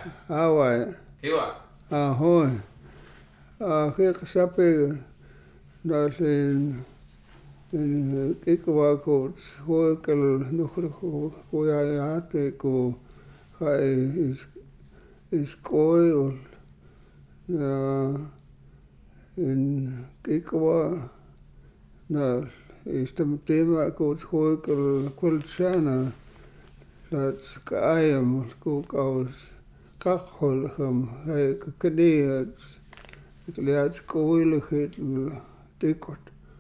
Awa. Hiwa. Ahoy. Kijk sape dat in ik wou goed hoor ik nog hoe jij had ik ga is kooi of ja in ik wou nou is het thema goed hoor ik kwaliteit dat kaayam ook als kachholgam ik knie ik leert kooiligheid dikort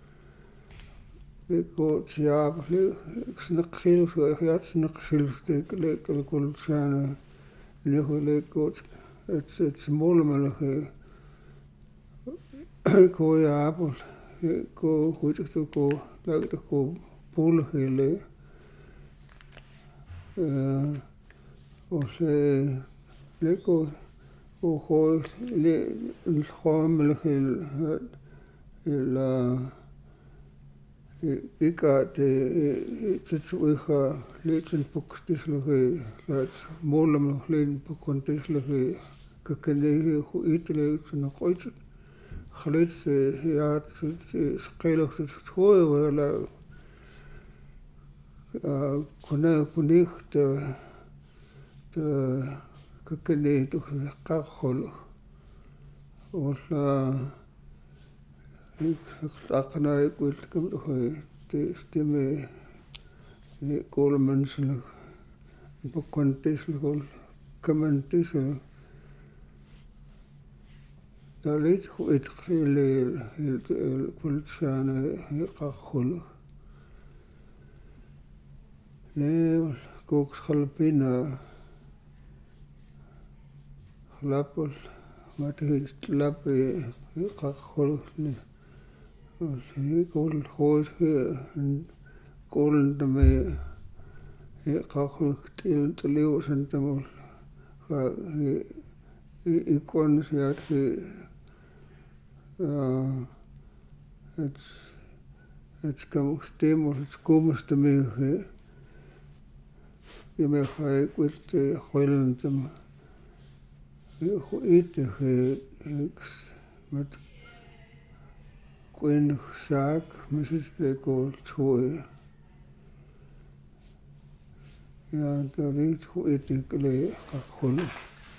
ik hoort ja ik snak zelf ik had snak zelf ik lekker kwaliteit en ik goed het mollemaal ik hoor ja appel ik goed ik ook dat ik ook poelighele of lekker hoe het gewoon ik had het zo lezen boekjes dat molen nog lezen boekjes gekende hoe iets nog ooit gelezen ja het schelig het school wel kon niet gekende toch kachol of ik zag naar ik wil kom toch de stemme kolmenselig boekjes commenties daar leed hoe het heel kwaliteit kachol nee kook schalpina lapel wat het lappe kachol ik hoor hoor kolen daarmee kachol te leeuwen dan ik kon het het kan stem of het komst ermee je me ga ik wil gooien dan eten met koen zaak misschien de kool ja dat is goed ik leer gewoon